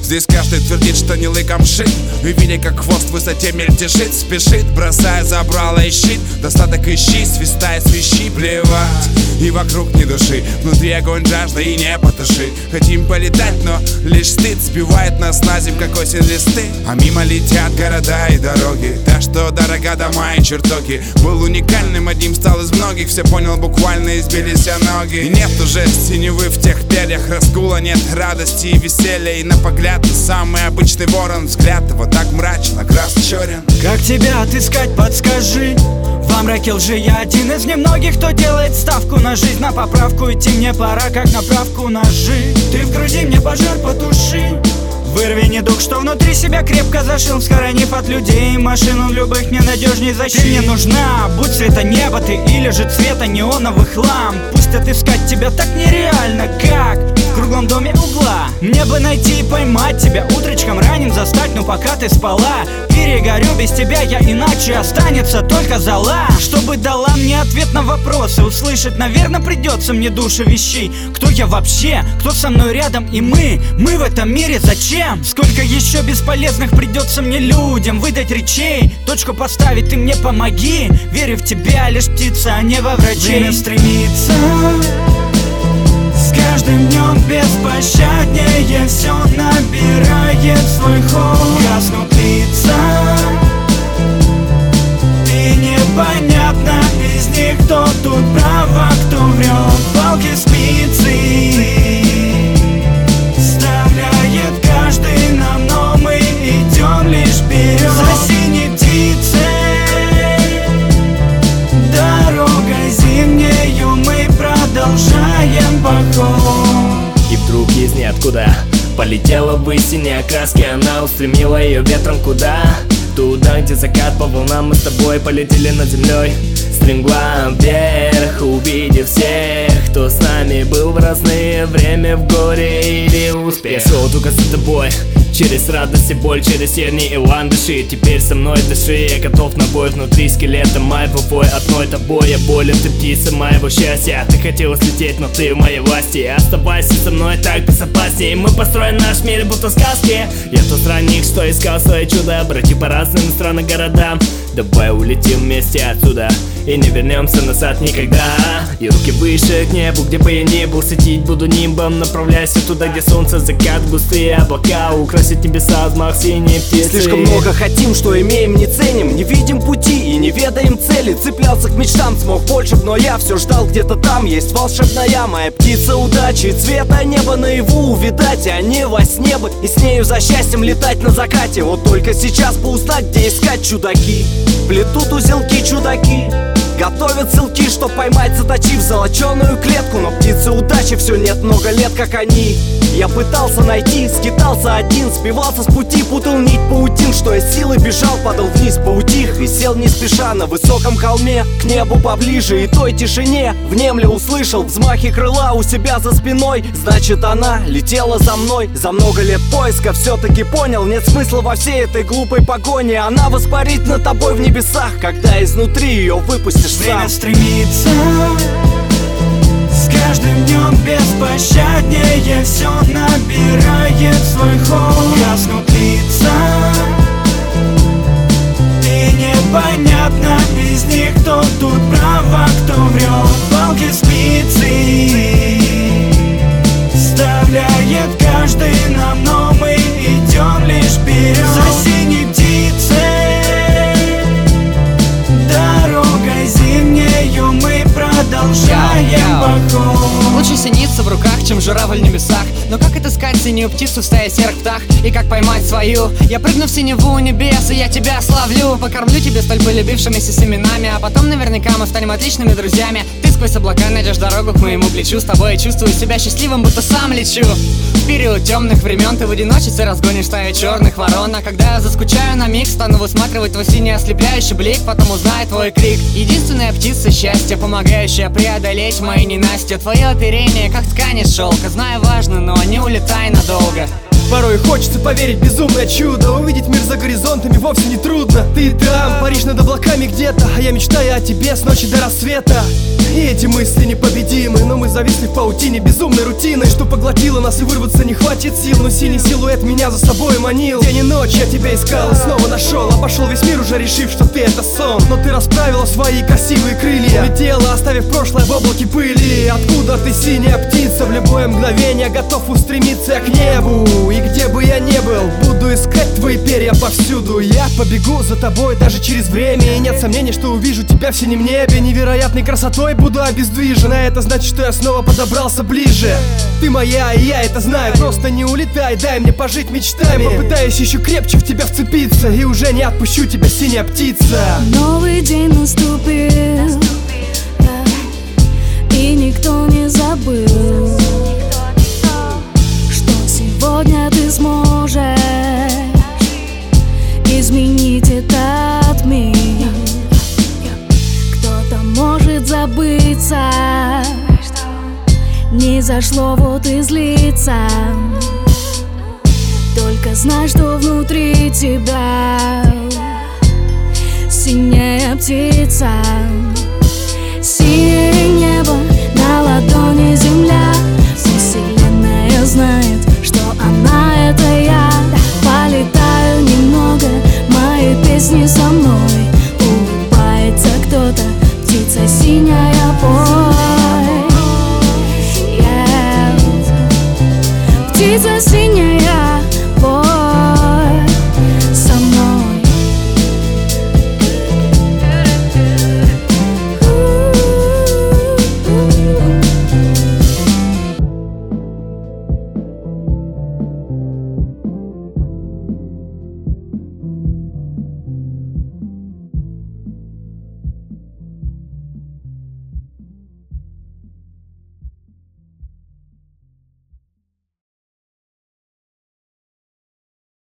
Здесь каждый твердит, что не лыком шит. И видя, как хвост в высоте мельтешит, спешит, бросая забрало и щит. Достаток ищи, свистай, свищи, плевать. И вокруг ни души, внутри огонь жажда и не потуши. Хотим полетать, но лишь стыд сбивает нас на земь, как осень листы. А мимо летят города и дороги, та, что дорога дома и чертоги. Был уникальным, одним стал из многих. Все понял буквально, избились ноги. И нет уже синевы в тех перьях, раскула нет радости и веселья. И на погляд самый обычный ворон, взгляд его так мрачно, красный черен. Как тебя отыскать, подскажи? Во мраке лжи я один из немногих, кто делает ставку на жизнь. На поправку идти мне пора, как на правку ножи. Ты в груди мне пожар потуши. Вырви недуг, что внутри себя крепко зашил, схоронив от людей и машину любых мне надежней защит. Ты мне нужна, будь цвета неба ты или же цвета неоновых ламп. Пусть отыскать тебя так нереально, как в круглом доме угла. Мне бы найти и поймать тебя утречком ранним застать, но пока ты спала. Перегорю без тебя я, иначе останется только зола. Чтобы дала мне ответ на вопросы, услышать, наверное, придется мне души вещей. Кто я вообще, кто со мной рядом и мы в этом мире зачем? Сколько еще бесполезных придется мне людям выдать речей. Точку поставить ты мне помоги. Верю в тебя, лишь птица, а не во врачей. Время стремится с каждым днем беспощаднее, все набирает свой ход. Гаснут лица и непонятно из них, кто тут прав, а кто врет. Палки спицы вставляет каждый нам, но мы идем лишь вперед. За синей птицей дорогой зимнею мы продолжаем поход. И вдруг из ниоткуда полетела ввысь синяя краски. Она устремила ее ветром куда? Туда, где закат по волнам. Мы с тобой полетели над землей, стремглав вверх, увидев всех, кто с нами был в разное время, в горе или успех. Я шел только за тобой, через радость и боль, через терни и ландыши. Теперь со мной дыши, я готов на бой. Внутри скелета моего вой, одной тобой я болен. Ты птица моего счастья, ты хотела слететь, но ты в моей власти. Оставайся со мной, так безопаснее. Мы построим наш мир, будто сказки. Я тот странник, что искал свое чудо. Брати по разным странам, городам. Давай улетим вместе отсюда и не вернемся назад никогда. И руки выше к небу, где бы я ни был, светить буду нимбом. Направляйся туда, где солнце, закат, густые облака украсят небеса, взмах синей птицы. Слишком много хотим, что имеем, не ценим. Не видим пути и не ведаем цели. Цеплялся к мечтам, смог больше, но я все ждал где-то там. Есть волшебная моя птица удачи, цвета неба наяву увидать, а не во сне бы. И с нею за счастьем летать на закате. Вот только сейчас бы узнать, где искать чудаки. Плетут узелки чудаки, готовят ссылки, чтоб поймать, заточив золоченую клетку. Но птицы удачи все нет много лет, как они. Я пытался найти, скитался один, сбивался с пути, путал нить паутин, что из силы бежал, падал вниз, поутих, висел не спеша на высоком холме, к небу поближе и той тишине внемля услышал взмахи крыла у себя за спиной. Значит, она летела за мной. За много лет поиска все-таки понял, нет смысла во всей этой глупой погоне. Она воспарит над тобой в небесах, когда изнутри ее выпустишь сам. Время стремится с каждым днем беспощаднее, все набирает свой ход. Гаснут лица и непонятно из них, кто тут прав, а кто врет. Палки спицы вставляет каждый нам, но мы идем лишь вперед. За синей птицей дорогой зимнею мы продолжаем поход. Лучше синица в руках, чем журавль в небесах. Но как отыскать синюю птицу в стае серых птах? И как поймать свою? Я прыгну в синеву небес, и я тебя славлю. Покормлю тебя столь полюбившимися семенами, а потом наверняка мы станем отличными друзьями. Ты сквозь облака найдешь дорогу к моему плечу. С тобой я чувствую себя счастливым, будто сам лечу. В период темных времен ты в одиночестве разгонишь стаю черных ворон. А когда я заскучаю на миг, стану высматривать твой синий ослепляющий блик, потом узнай твой крик. Единственная птица счастья, помогающая преодолеть мои ненастья. Твое оперение, как ткань из шелка. Знаю, важно, но не улетай надолго. Порой хочется поверить в безумное чудо, увидеть мир за горизонтами вовсе не трудно. Ты там, паришь над облаками где-то, а я мечтаю о тебе с ночи до рассвета. И эти мысли непобедимы, но мы зависли в паутине безумной рутины, что поглотила нас, и вырваться не хватит сил. Но синий силуэт меня за собой манил. День и ночь я тебя искал и снова нашел. Обошел весь мир, уже решив, что ты это сон. Но ты расправила свои красивые крылья, летела, оставив прошлое в облаке пыли. Откуда ты, синяя птица? В любое мгновение готов устремиться я к небу. И где бы я ни был, буду искать твои перья повсюду. Я побегу за тобой даже через время, и нет сомнений, что увижу тебя в синем небе. Невероятной красотой буду обездвижен, а это значит, что я снова подобрался ближе. Ты моя, и я это знаю. Просто не улетай, дай мне пожить мечтами. Попытаюсь еще крепче в тебя вцепиться, и уже не отпущу тебя, синяя птица. Новый день наступил, и никто не забыл, что сегодня ты сможешь изменить этот мир. Кто-то может забыться, не зашло, вот и злиться. Только знай, что внутри тебя синяя птица. Синее небо, на ладони земля. Вселенная знает, что она — это я. Полетаю немного, мои песни со мной. Улыбается кто-то, птица синяя, пой. Птица синяя.